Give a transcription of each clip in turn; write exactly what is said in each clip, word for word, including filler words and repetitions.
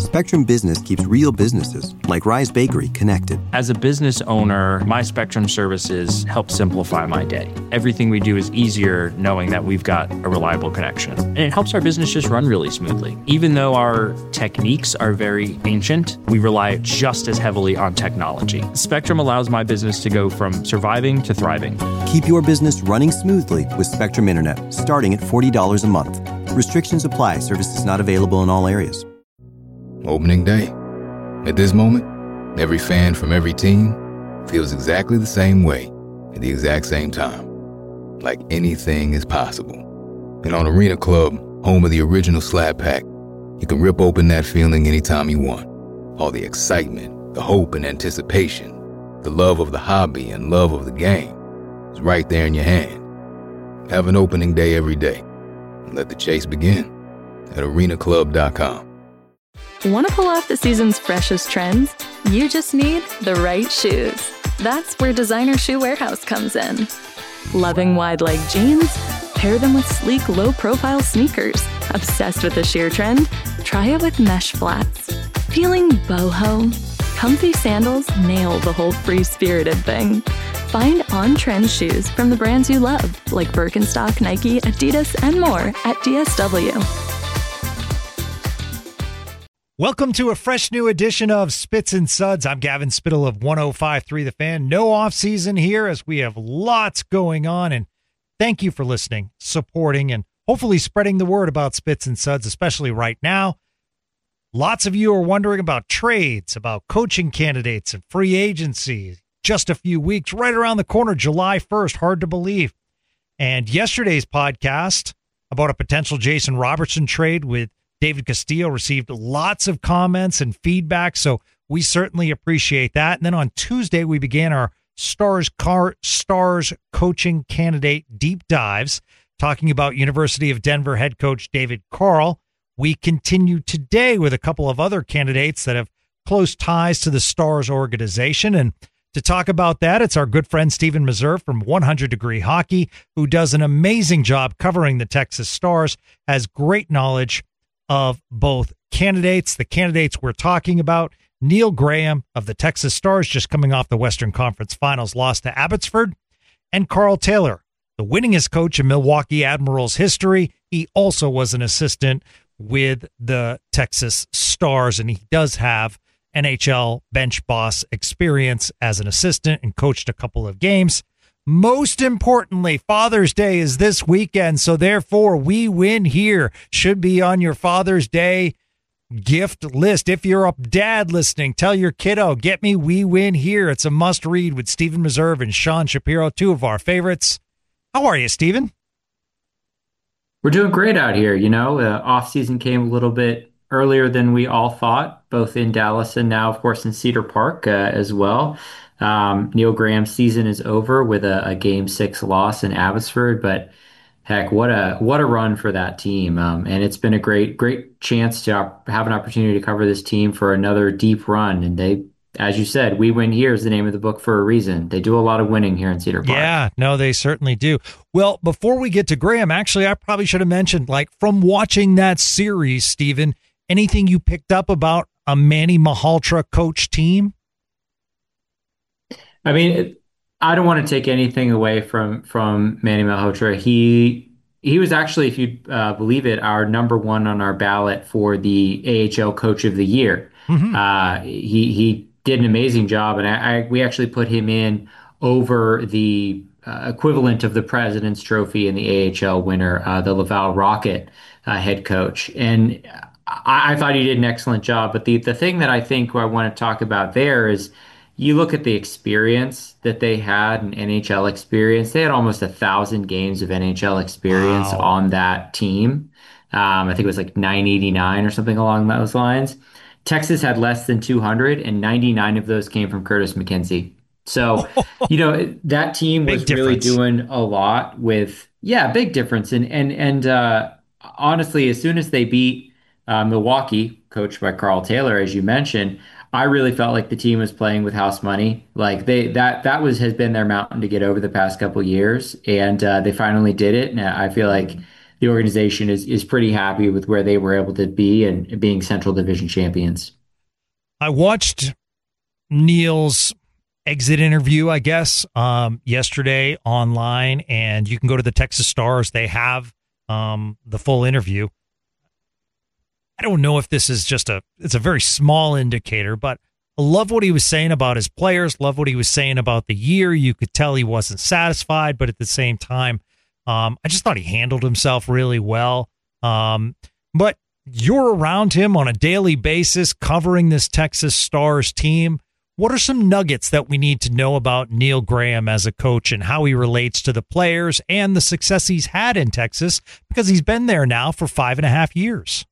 Spectrum Business keeps real businesses, like Rise Bakery, connected. As a business owner, my Spectrum services help simplify my day. Everything we do is easier knowing that we've got a reliable connection. And it helps our business just run really smoothly. Even though our techniques are very ancient, we rely just as heavily on technology. Spectrum allows my business to go from surviving to thriving. Keep your business running smoothly with Spectrum Internet, starting at forty dollars a month. Restrictions apply. Services not available in all areas. Opening day. At this moment, every fan from every team feels exactly the same way at the exact same time. Like anything is possible. And on Arena Club, home of the original Slab Pack, you can rip open that feeling anytime you want. All the excitement, the hope and anticipation, the love of the hobby and love of the game is right there in your hand. Have an opening day every day. And let the chase begin at arena club dot com. Want to pull off the season's freshest trends? You just need the right shoes. That's where Designer Shoe Warehouse comes in. Loving wide-leg jeans? Pair them with sleek, low-profile sneakers. Obsessed with the sheer trend? Try it with mesh flats. Feeling boho? Comfy sandals nail the whole free-spirited thing. Find on-trend shoes from the brands you love, like Birkenstock, Nike, Adidas, and more at D S W. Welcome to a fresh new edition of Spits and Suds. I'm Gavin Spittle of one oh five point three The Fan. No off season here as we have lots going on, and thank you for listening, supporting, and hopefully spreading the word about Spits and Suds, especially right now. Lots of you are wondering about trades, about coaching candidates and free agency. Just a few weeks, right around the corner, July first, hard to believe. And yesterday's podcast about a potential Jason Robertson trade with David Castillo received lots of comments and feedback, so we certainly appreciate that. And then on Tuesday, we began our Stars Car Stars coaching candidate deep dives, talking about University of Denver head coach David Carle. We continue today with a couple of other candidates that have close ties to the Stars organization. And to talk about that, it's our good friend Stephen Meserve from one hundred Degree Hockey, who does an amazing job covering the Texas Stars, has great knowledge of both candidates, the candidates we're talking about. Neil Graham of the Texas Stars, just coming off the Western Conference Finals loss to Abbotsford, and Carl Taylor, the winningest coach in Milwaukee Admirals history. He also was an assistant with the Texas Stars, and he does have N H L bench boss experience as an assistant and coached a couple of games. Most importantly, Father's Day is this weekend, so therefore We Win Here should be on your Father's Day gift list. If you're a dad listening, tell your kiddo, get me We Win Here. It's a must-read with Stephen Meserve and Sean Shapiro, two of our favorites. How are you, Stephen? We're doing great out here. You know, uh, off-season came a little bit earlier than we all thought, both in Dallas and now, of course, in Cedar Park uh, as well. Um, Neil Graham's season is over with a, a game six loss in Abbotsford, but heck, what a what a run for that team. Um, and it's been a great, great chance to op- have an opportunity to cover this team for another deep run. And they, as you said, We Win Here is the name of the book for a reason. They do a lot of winning here in Cedar Park. Yeah, no, they certainly do. Well, before we get to Graham, actually, I probably should have mentioned, like, from watching that series, Stephen, anything you picked up about a Manny Malhotra coach team? I mean, it, I don't want to take anything away from from Manny Malhotra. He he was actually, if you uh, believe it, our number one on our ballot for the A H L Coach of the Year. Mm-hmm. Uh, he he did an amazing job, and I, I we actually put him in over the uh, equivalent of the President's Trophy and the A H L winner, uh, the Laval Rocket uh, head coach. And I, I thought he did an excellent job. But the the thing that I think I want to talk about there is, you look at the experience that they had, an N H L experience. They had almost a thousand games of N H L experience wow. on that team. Um, I think it was like nine eighty-nine or something along those lines. Texas had less than two hundred, and ninety-nine of those came from Curtis McKenzie. So, you know, that team was really doing a lot with, yeah, big difference. And and and uh, honestly, as soon as they beat uh, Milwaukee, coached by Carl Taylor, as you mentioned, I really felt like the team was playing with house money. Like they that that was has been their mountain to get over the past couple of years, and uh, they finally did it. And I feel like the organization is is pretty happy with where they were able to be and being Central Division champions. I watched Neil's exit interview, I guess, um, yesterday online, and you can go to the Texas Stars. They have um, the full interview. I don't know if this is just a, it's a very small indicator, but I love what he was saying about his players, love what he was saying about the year. You could tell he wasn't satisfied, but at the same time, um, I just thought he handled himself really well. Um, but you're around him on a daily basis covering this Texas Stars team. What are some nuggets that we need to know about Neil Graham as a coach and how he relates to the players and the success he's had in Texas, because he's been there now for five and a half years?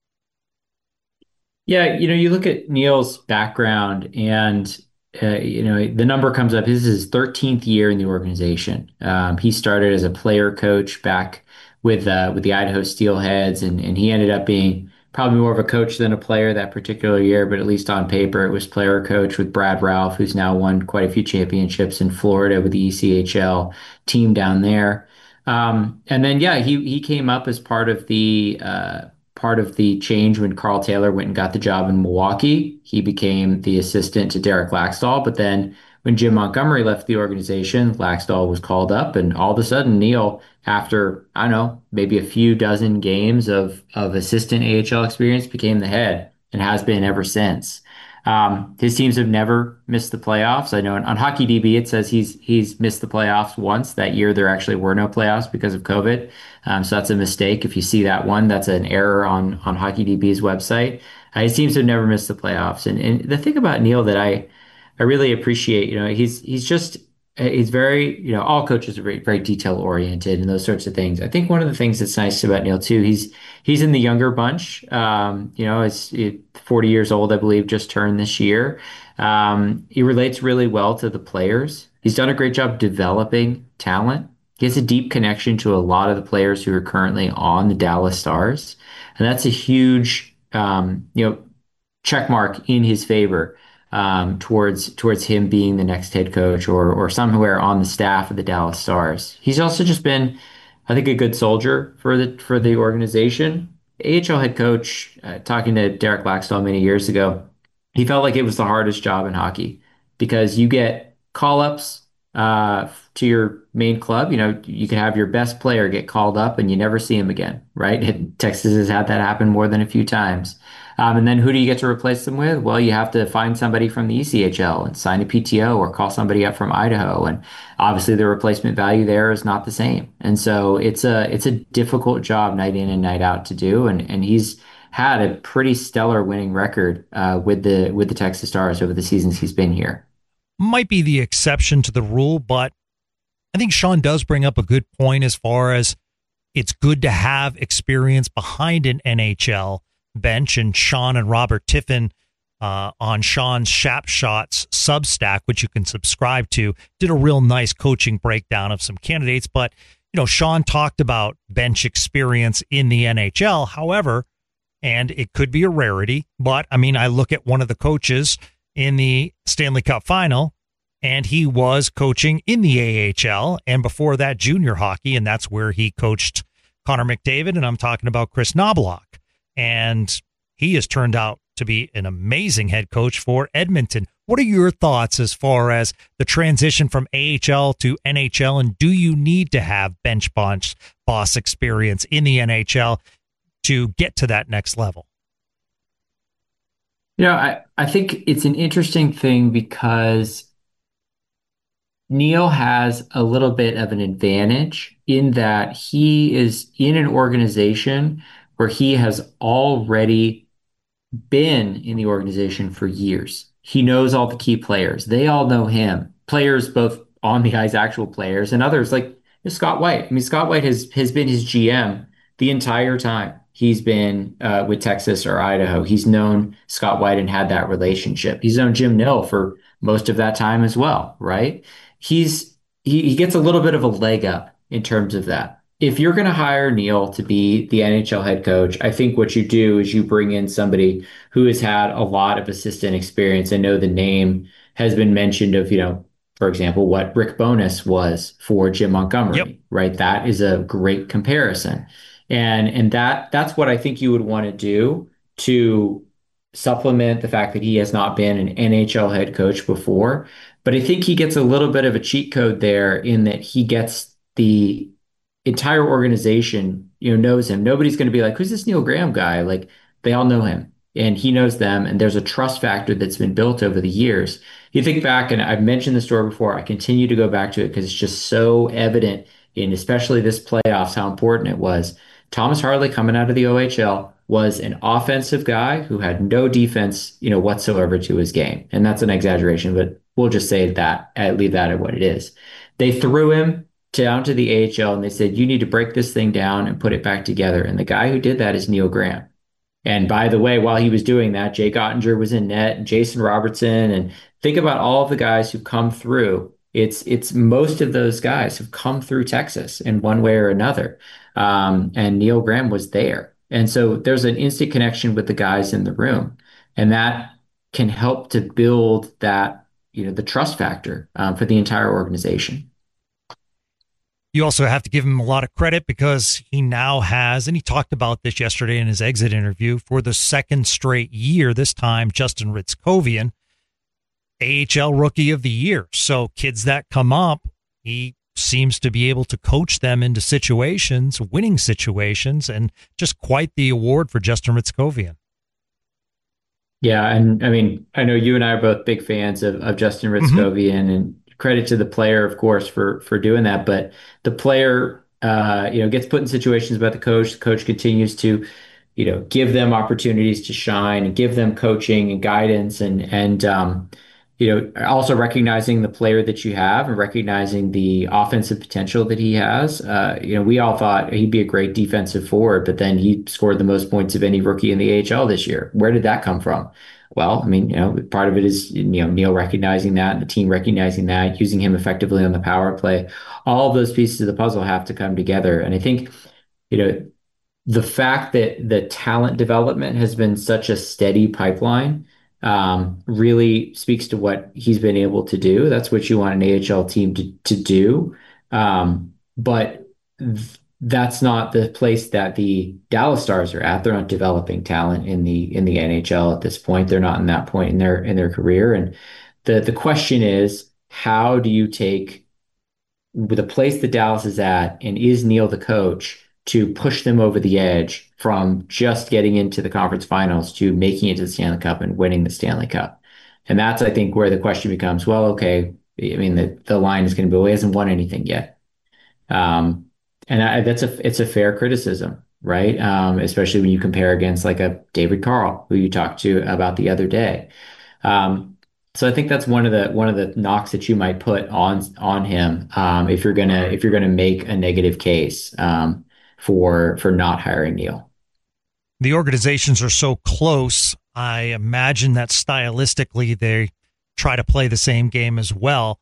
Yeah, you know, you look at Neil's background and, uh, you know, the number comes up. This is his thirteenth year in the organization. Um, he started as a player coach back with uh, with the Idaho Steelheads, and, and he ended up being probably more of a coach than a player that particular year, but at least on paper, it was player coach with Brad Ralph, who's now won quite a few championships in Florida with the E C H L team down there. Um, and then, yeah, he he came up as part of the uh, part of the change when Carl Taylor went and got the job in Milwaukee. He became the assistant to Derek Laxdal, but then when Jim Montgomery left the organization, Laxdal was called up, and all of a sudden Neil, after, I don't know, maybe a few dozen games of, of assistant A H L experience, became the head and has been ever since. Um, his teams have never missed the playoffs. I know on, on HockeyDB it says he's he's missed the playoffs once. That year there actually were no playoffs because of COVID. Um, so that's a mistake. If you see that one, that's an error on on HockeyDB's website. Uh, his teams have never missed the playoffs. And and the thing about Neil that I I really appreciate, you know, he's he's just he's very, you know, all coaches are very, very detail oriented and those sorts of things. I think one of the things that's nice about Neil too, he's he's in the younger bunch. Um, you know, it's forty years old, I believe, just turned this year. Um, he relates really well to the players. He's done a great job developing talent. He has a deep connection to a lot of the players who are currently on the Dallas Stars, and that's a huge, um, you know, check mark in his favor. Um, towards towards him being the next head coach or or somewhere on the staff of the Dallas Stars. He's also just been, I think, a good soldier for the for the organization. A H L head coach, uh, talking to Derek Laxdal many years ago, he felt like it was the hardest job in hockey because you get call-ups uh, to your main club. You know, you can have your best player get called up and you never see him again, right? And Texas has had that happen more than a few times. Um, and then who do you get to replace them with? Well, you have to find somebody from the E C H L and sign a P T O or call somebody up from Idaho. And obviously the replacement value there is not the same. And so it's a it's a difficult job night in and night out to do. And and he's had a pretty stellar winning record uh, with the with the Texas Stars over the seasons he's been here. Might be the exception to the rule, but I think Sean does bring up a good point as far as it's good to have experience behind an N H L bench, and Sean and Robert Tiffin uh, on Sean's Shap Shots Substack, which you can subscribe to, did a real nice coaching breakdown of some candidates. But, you know, Sean talked about bench experience in the N H L. However, and it could be a rarity, but I mean, I look at one of the coaches in the Stanley Cup final, and he was coaching in the A H L and before that junior hockey, and that's where he coached Connor McDavid, and I'm talking about Chris Knobloch. And he has turned out to be an amazing head coach for Edmonton. What are your thoughts as far as the transition from A H L to N H L, and do you need to have bench boss, boss experience in the N H L to get to that next level? You know, I, I think it's an interesting thing because Neil has a little bit of an advantage in that he is in an organization where he has already been in the organization for years. He knows all the key players. They all know him. Players both on the ice, actual players, and others like Scott White. I mean, Scott White has has been his G M the entire time he's been uh, with Texas or Idaho. He's known Scott White and had that relationship. He's known Jim Nill for most of that time as well, right? He's he, he gets a little bit of a leg up in terms of that. If you're going to hire Neil to be the N H L head coach, I think what you do is you bring in somebody who has had a lot of assistant experience. I know the name has been mentioned of, you know, for example, what Rick Bowness was for Jim Montgomery, yep. right? That is a great comparison. And and that that's what I think you would want to do to supplement the fact that he has not been an N H L head coach before. But I think he gets a little bit of a cheat code there in that he gets the entire organization, you know, knows him. Nobody's going to be like, who's this Neil Graham guy? Like they all know him and he knows them. And there's a trust factor that's been built over the years. You think back, and I've mentioned the story before, I continue to go back to it because it's just so evident in especially this playoffs, how important it was. Thomas Harley coming out of the O H L was an offensive guy who had no defense, you know, whatsoever to his game. And that's an exaggeration, but we'll just say that, I leave that at what it is. They threw him down to the A H L and they said, you need to break this thing down and put it back together. And the guy who did that is Neil Graham. And by the way, while he was doing that, Jake Ottinger was in net and Jason Robertson. And think about all of the guys who've come through. It's it's most of those guys have come through Texas in one way or another. Um, and Neil Graham was there. And so there's an instant connection with the guys in the room. And that can help to build that, you know, the trust factor um, for the entire organization. You also have to give him a lot of credit because he now has, and he talked about this yesterday in his exit interview, for the second straight year, this time, Justin Ritzkovian, A H L Rookie of the Year. So kids that come up, he seems to be able to coach them into situations, winning situations, and just quite the award for Justin Ritzkovian. Yeah, and I mean, I know you and I are both big fans of, of Justin Ritzkovian, mm-hmm. and credit to the player, of course, for for doing that. But the player, uh, you know, gets put in situations by the coach. The coach continues to, you know, give them opportunities to shine and give them coaching and guidance, and and um, you know, also recognizing the player that you have and recognizing the offensive potential that he has. Uh, you know, we all thought he'd be a great defensive forward, but then he scored the most points of any rookie in the A H L this year. Where did that come from? Well, I mean, you know, part of it is, you know, Neil recognizing that and the team recognizing that, using him effectively on the power play. All of those pieces of the puzzle have to come together. And I think, you know, the fact that the talent development has been such a steady pipeline um, really speaks to what he's been able to do. That's what you want an A H L team to, to do. Um, but th- that's not the place that the Dallas Stars are at. They're not developing talent in the in the N H L at this point. They're not in that point in their in their career. And the the question is, how do you take the place that Dallas is at, and is Neil the coach to push them over the edge from just getting into the conference finals to making it to the Stanley Cup and winning the Stanley Cup? And that's, I think, where the question becomes, well, okay, I mean, the, the line is going to be, well, he hasn't won anything yet. Um, And I, that's a it's a fair criticism, right? Um, especially when you compare against like a David Carl, who you talked to about the other day. Um, so I think that's one of the one of the knocks that you might put on on him um, if you're gonna if you're gonna make a negative case um, for for not hiring Neil. The organizations are so close. I imagine that stylistically they try to play the same game as well.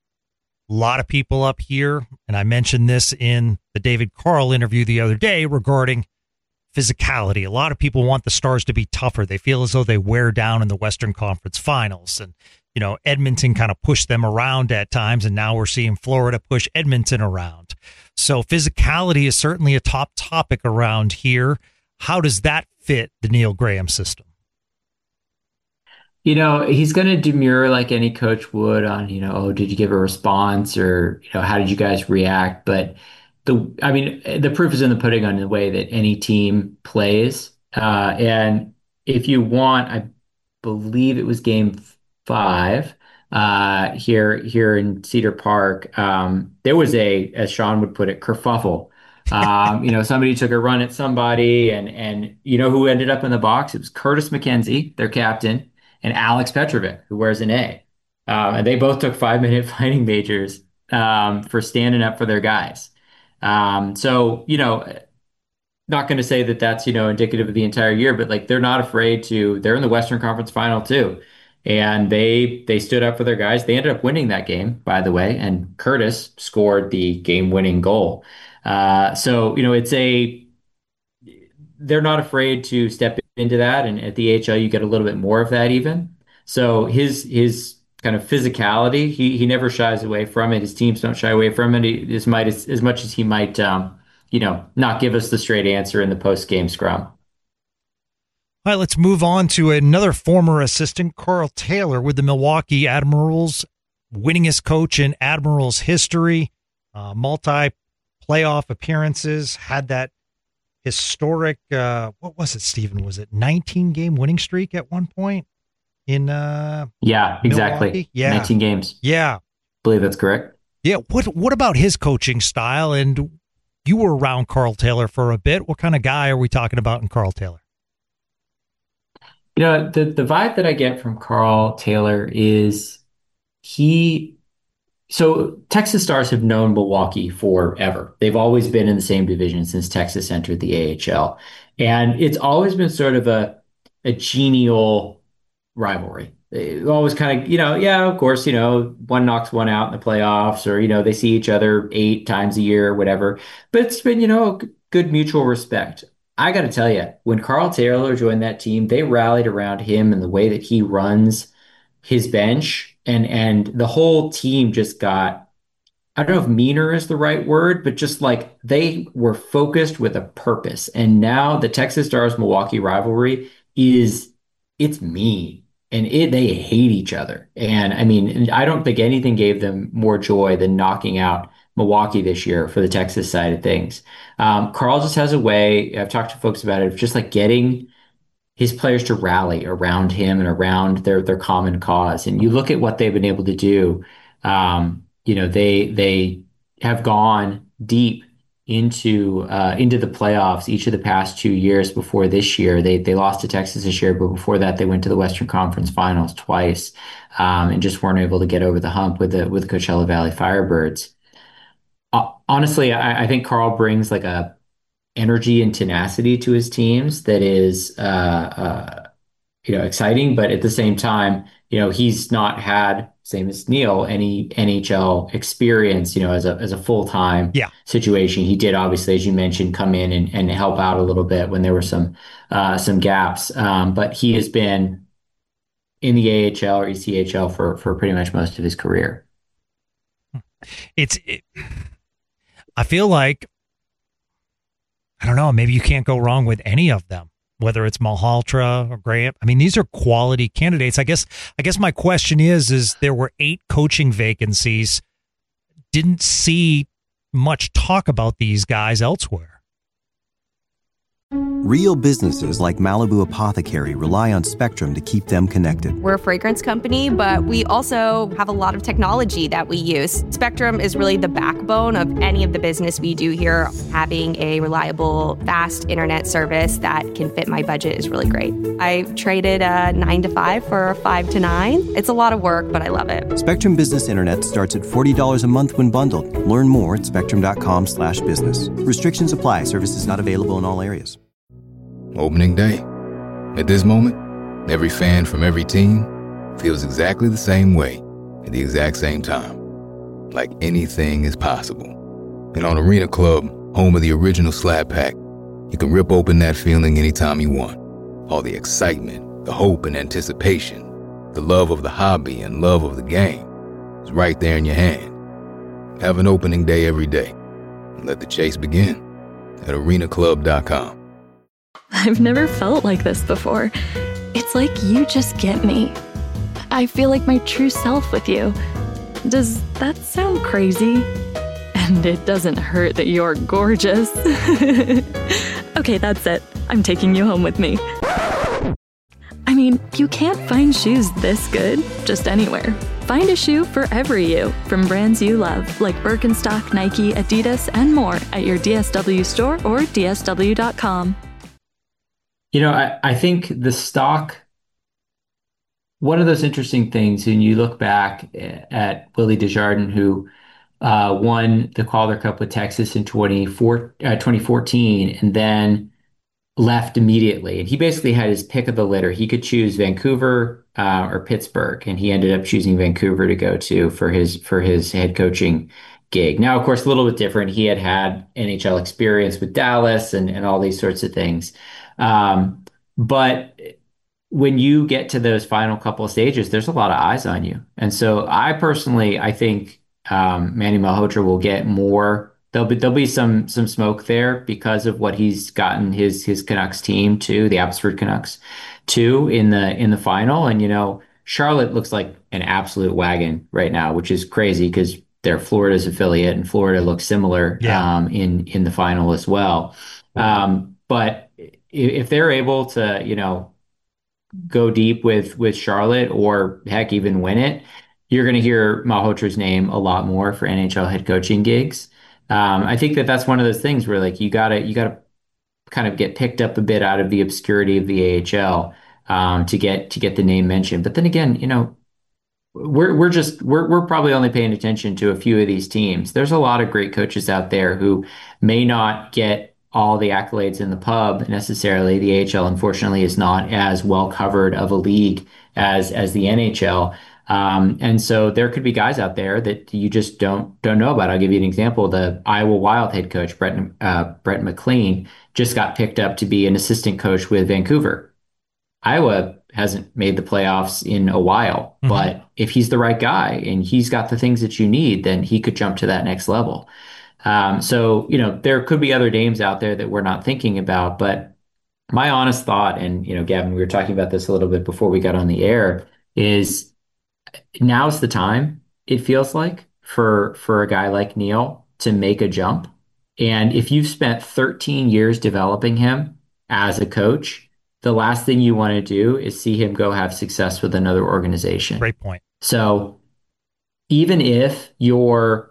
A lot of people up here, and I mentioned this in the David Carl interview the other day regarding physicality. A lot of people want the Stars to be tougher. They feel as though they wear down in the Western Conference Finals. And, you know, Edmonton kind of pushed them around at times, and now we're seeing Florida push Edmonton around. So physicality is certainly a top topic around here. How does that fit the Neil Graham system? You know, he's going to demur like any coach would on, you know, oh, did you give a response, or, you know, how did you guys react? But the, I mean, the proof is in the pudding on the way that any team plays. Uh, and if you want, I believe it was game five uh, here, here in Cedar Park. Um, there was a, as Sean would put it, kerfuffle. Um, you know, somebody took a run at somebody, and, and, you know, who ended up in the box? It was Curtis McKenzie, their captain, and Alex Petrovic, who wears an A. Um, and they both took five-minute fighting majors um, for standing up for their guys. Um, so, you know, not going to say that that's, you know, indicative of the entire year, but like they're not afraid to, they're in the Western Conference Final too. And they they stood up for their guys. They ended up winning that game, by the way, and Curtis scored the game-winning goal. Uh, so, you know, it's a, they're not afraid to step into that. And at the A H L, you get a little bit more of that even. So his his kind of physicality, he he never shies away from it. His teams don't shy away from it as might as, as much as he might um, you know, not give us the straight answer in the post-game scrum. All right, let's move on to another former assistant, Carl Taylor, with the Milwaukee Admirals, winningest coach in Admirals history, uh, multi-playoff appearances, had that historic, uh, what was it, Stephen? Was it nineteen-game winning streak at one point in uh, Yeah, exactly. Milwaukee? Yeah. nineteen games. Yeah. I believe that's correct. Yeah. What What about his coaching style? And you were around Carl Taylor for a bit. What kind of guy are we talking about in Carl Taylor? You know, the, the vibe that I get from Carl Taylor is he, so Texas Stars have known Milwaukee forever. They've always been in the same division since Texas entered the A H L. And it's always been sort of a, a genial rivalry. They always kind of, you know, yeah, of course, you know, one knocks one out in the playoffs, or, you know, they see each other eight times a year or whatever. But it's been, you know, good mutual respect. I got to tell you, when Carl Taylor joined that team, they rallied around him and the way that he runs his bench, and and the whole team just got, I don't know if meaner is the right word, but just like they were focused with a purpose. And now the Texas Stars Milwaukee rivalry is, it's mean, and it they hate each other. And I mean, I don't think anything gave them more joy than knocking out Milwaukee this year for the Texas side of things. Um, Carl just has a way, I've talked to folks about it, of just like getting his players to rally around him and around their their common cause. And you look at what they've been able to do. Um, you know, they they have gone deep into uh, into the playoffs each of the past two years. Before this year, they they lost to Texas this year, but before that, they went to the Western Conference Finals twice, um, and just weren't able to get over the hump with the with the Coachella Valley Firebirds. Uh, honestly, I, I think Carl brings like a energy and tenacity to his teams that is, uh, uh, you know, exciting. But at the same time, you know, he's not had, same as Neil, any N H L experience, you know, as a as a full time Yeah. situation. He did, obviously, as you mentioned, come in and, and help out a little bit when there were some uh, some gaps. Um, but he has been in the A H L or E C H L for for pretty much most of his career. It's, it, I feel like, I don't know, maybe you can't go wrong with any of them, whether it's Malhotra or Graham. I mean, these are quality candidates. I guess, I guess my question is, is there were eight coaching vacancies. Didn't see much talk about these guys elsewhere. Real businesses like Malibu Apothecary rely on Spectrum to keep them connected. We're a fragrance company, but we also have a lot of technology that we use. Spectrum is really the backbone of any of the business we do here. Having a reliable, fast internet service that can fit my budget is really great. I traded a nine to five for a five to nine. It's a lot of work, but I love it. Spectrum Business Internet starts at forty dollars a month when bundled. Learn more at spectrum.com slash business. Restrictions apply. Services not available in all areas. Opening day. At this moment, every fan from every team feels exactly the same way at the exact same time. Like anything is possible. And on Arena Club, home of the original Slab Pack, you can rip open that feeling anytime you want. All the excitement, the hope and anticipation, the love of the hobby and love of the game is right there in your hand. Have an opening day every day. And let the chase begin at arena club dot com. I've never felt like this before. It's like you just get me. I feel like my true self with you. Does that sound crazy? And it doesn't hurt that you're gorgeous. Okay, that's it. I'm taking you home with me. I mean, you can't find shoes this good just anywhere. Find a shoe for every you from brands you love, like Birkenstock, Nike, Adidas, and more at your D S W store or D S W dot com. You know, I, I think the stock, one of those interesting things, and you look back at Willie Desjardins, who uh, won the Calder Cup with Texas in twenty fourteen and then left immediately. And he basically had his pick of the litter. He could choose Vancouver uh, or Pittsburgh, and he ended up choosing Vancouver to go to for his for his head coaching gig. Now, of course, a little bit different. He had had N H L experience with Dallas and, and all these sorts of things. Um, but when you get to those final couple of stages, there's a lot of eyes on you. And so I personally, I think um, Manny Malhotra will get more there'll be there'll be some some smoke there because of what he's gotten his his Canucks team to, the Abbotsford Canucks to in the in the final. And you know, Charlotte looks like an absolute wagon right now, which is crazy because they're Florida's affiliate, and Florida looks similar yeah. um, in in the final as well. Um, but if they're able to, you know, go deep with with Charlotte, or heck, even win it, you're going to hear Malhotra's name a lot more for N H L head coaching gigs. Um, I think that that's one of those things where like you gotta you gotta kind of get picked up a bit out of the obscurity of the A H L um, to get to get the name mentioned. But then again, you know, we're we're just we're we're probably only paying attention to a few of these teams. There's a lot of great coaches out there who may not get all the accolades in the pub necessarily. The A H L, unfortunately, is not as well covered of a league as as the N H L. Um, and so there could be guys out there that you just don't don't know about. I'll give you an example. The Iowa Wild head coach, Brett uh, Brett McLean, just got picked up to be an assistant coach with Vancouver. Iowa hasn't made the playoffs in a while, mm-hmm. but if he's the right guy and he's got the things that you need, then he could jump to that next level. Um, so, you know, there could be other names out there that we're not thinking about, but my honest thought, and, you know, Gavin, we were talking about this a little bit before we got on the air, is now's the time, it feels like, for, for a guy like Neil to make a jump. And if you've spent thirteen years developing him as a coach, the last thing you want to do is see him go have success with another organization. Great point. So even if your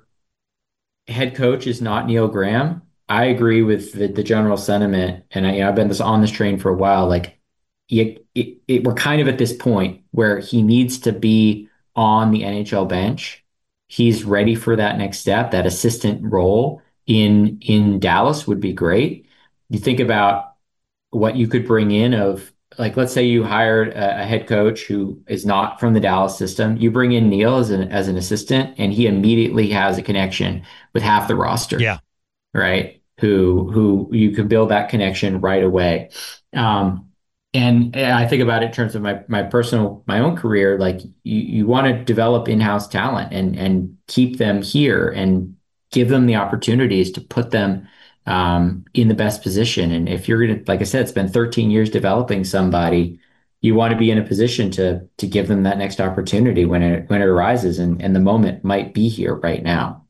head coach is not Neil Graham, I agree with the, the general sentiment, and I, you know, I've been this on this train for a while. Like, you, it, it, we're kind of at this point where he needs to be on the N H L bench. He's ready for that next step. That assistant role in in Dallas would be great. You think about what you could bring in of, like, let's say you hired a, a head coach who is not from the Dallas system. You bring in Neil as an as an assistant, and he immediately has a connection with half the roster. Yeah. Right. Who who you can build that connection right away. Um, and I think about it in terms of my my personal my own career. Like, you, you want to develop in-house talent and and keep them here and give them the opportunities to put them um, in the best position. And if you're going to, like I said, spend thirteen years developing somebody, you want to be in a position to to give them that next opportunity when it when it arises, and, and the moment might be here right now.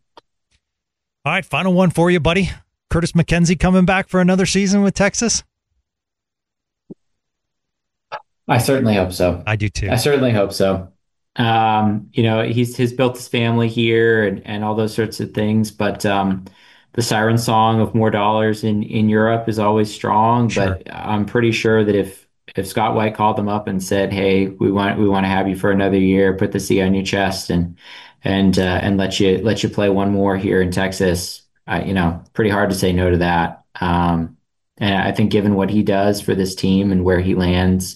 All right, final one for you, buddy. Curtis McKenzie coming back for another season with Texas? I certainly hope so. I do too. I certainly hope so. Um, you know, he's he's built his family here and, and all those sorts of things, but um, the siren song of more dollars in, in Europe is always strong. Sure. But I'm pretty sure that if if Scott White called them up and said, "Hey, we want we want to have you for another year, put the C on your chest and and uh, and let you let you play one more here in Texas," uh, you know, pretty hard to say no to that. Um, and I think given what he does for this team and where he lands,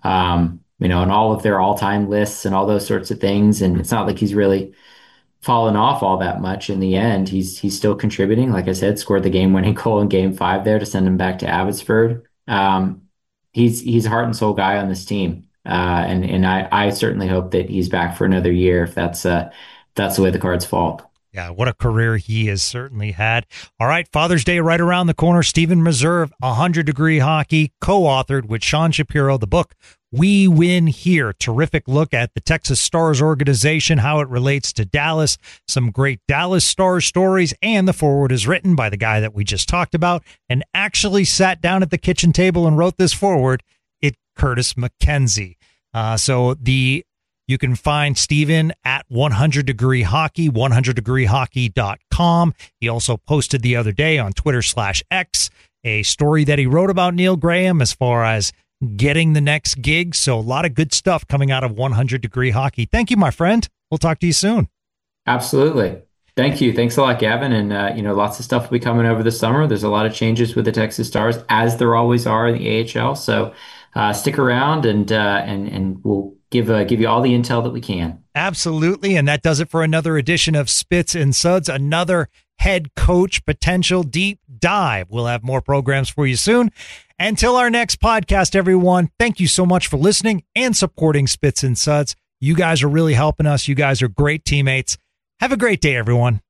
um, you know, and all of their all-time lists and all those sorts of things, and it's not like he's really fallen off all that much in the end. He's he's still contributing. Like I said, scored the game-winning goal in Game Five there to send him back to Abbotsford. Um, he's he's a heart and soul guy on this team, uh, and and I I certainly hope that he's back for another year if that's uh if that's the way the cards fall. Yeah, what a career he has certainly had. All right, Father's Day right around the corner. Steven Meserve, one hundred Degree Hockey, co-authored with Sean Shapiro, the book We Win Here. Terrific look at the Texas Stars organization, how it relates to Dallas, some great Dallas Stars stories, and the foreword is written by the guy that we just talked about and actually sat down at the kitchen table and wrote this foreword, it Curtis McKenzie. Uh, so the You can find Steven at one hundred Degree Hockey, one hundred degree hockey dot com. He also posted the other day on Twitter slash X a story that he wrote about Neil Graham as far as getting the next gig. So a lot of good stuff coming out of one hundred Degree Hockey. Thank you, my friend. We'll talk to you soon. Absolutely. Thank you. Thanks a lot, Gavin. And, uh, you know, lots of stuff will be coming over the summer. There's a lot of changes with the Texas Stars, as there always are in the A H L. So uh, stick around and, uh, and, and we'll give uh, give you all the intel that we can. Absolutely. And that does it for another edition of Spits and Suds, another head coach potential deep dive. We'll have more programs for you soon. Until our next podcast, everyone, thank you so much for listening and supporting Spits and Suds. You guys are really helping us. You guys are great teammates. Have a great day, everyone.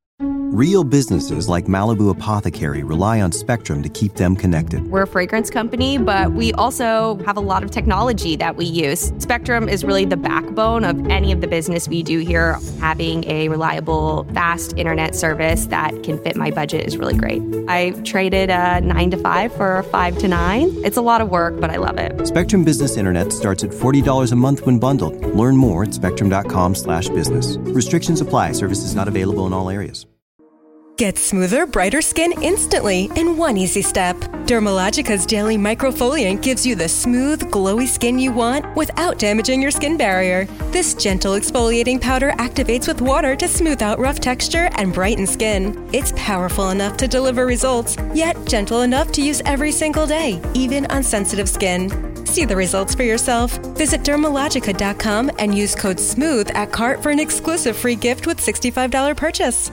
Real businesses like Malibu Apothecary rely on Spectrum to keep them connected. We're a fragrance company, but we also have a lot of technology that we use. Spectrum is really the backbone of any of the business we do here. Having a reliable, fast internet service that can fit my budget is really great. I traded a nine to five for a five to nine. It's a lot of work, but I love it. Spectrum Business Internet starts at forty dollars a month when bundled. Learn more at spectrum.com slash business. Restrictions apply. Services not available in all areas. Get smoother, brighter skin instantly in one easy step. Dermalogica's daily microfoliant gives you the smooth, glowy skin you want without damaging your skin barrier. This gentle exfoliating powder activates with water to smooth out rough texture and brighten skin. It's powerful enough to deliver results, yet gentle enough to use every single day, even on sensitive skin. See the results for yourself. Visit dermalogica dot com and use code SMOOTH at cart for an exclusive free gift with sixty-five dollars purchase.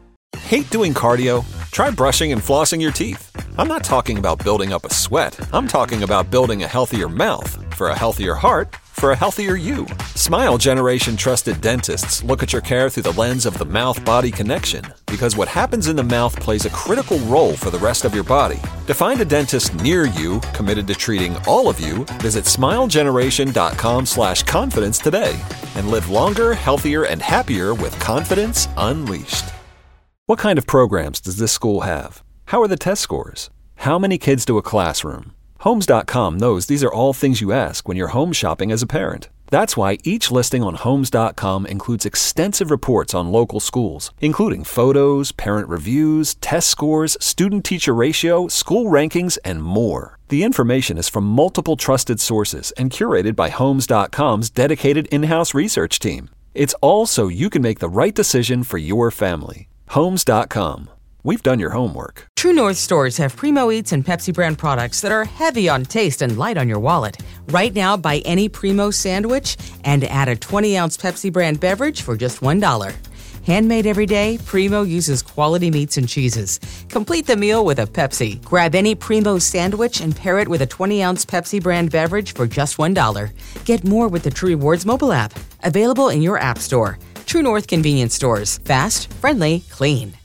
Hate doing cardio? Try brushing and flossing your teeth. I'm not talking about building up a sweat. I'm talking about building a healthier mouth for a healthier heart for a healthier you. Smile Generation trusted dentists look at your care through the lens of the mouth-body connection, because what happens in the mouth plays a critical role for the rest of your body. To find a dentist near you committed to treating all of you, visit smilegeneration.com slash confidence today and live longer, healthier, and happier with confidence unleashed. What kind of programs does this school have? How are the test scores? How many kids do a classroom? Homes dot com knows these are all things you ask when you're home shopping as a parent. That's why each listing on Homes dot com includes extensive reports on local schools, including photos, parent reviews, test scores, student-teacher ratio, school rankings, and more. The information is from multiple trusted sources and curated by Homes dot com's dedicated in-house research team. It's all so you can make the right decision for your family. Homes dot com. We've done your homework. True North stores have Primo Eats and Pepsi brand products that are heavy on taste and light on your wallet. Right now, buy any Primo sandwich and add a twenty ounce Pepsi brand beverage for just one dollar. Handmade every day, Primo uses quality meats and cheeses. Complete the meal with a Pepsi. Grab any Primo sandwich and pair it with a twenty ounce Pepsi brand beverage for just one dollar. Get more with the True Rewards mobile app. Available in your app store. True North convenience stores. Fast, friendly, clean.